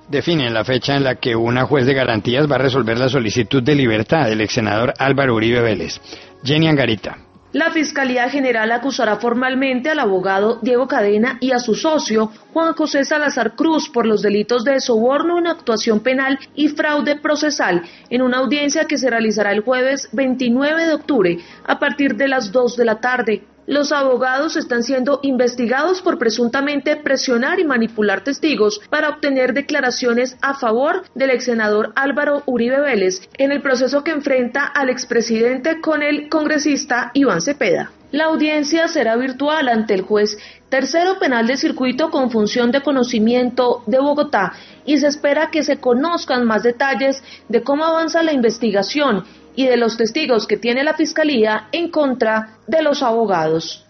definen la fecha en la que una juez de garantías va a resolver la solicitud de libertad del ex senador Álvaro Uribe Vélez. Jenny Angarita. La Fiscalía General acusará formalmente al abogado Diego Cadena y a su socio Juan José Salazar Cruz por los delitos de soborno en actuación penal y fraude procesal en una audiencia que se realizará el jueves 29 de octubre a partir de las 2 de la tarde. Los abogados están siendo investigados por presuntamente presionar y manipular testigos para obtener declaraciones a favor del ex senador Álvaro Uribe Vélez en el proceso que enfrenta al expresidente con el congresista Iván Cepeda. La audiencia será virtual ante el juez tercero penal de circuito con función de conocimiento de Bogotá y se espera que se conozcan más detalles de cómo avanza la investigación y de los testigos que tiene la Fiscalía en contra de los abogados.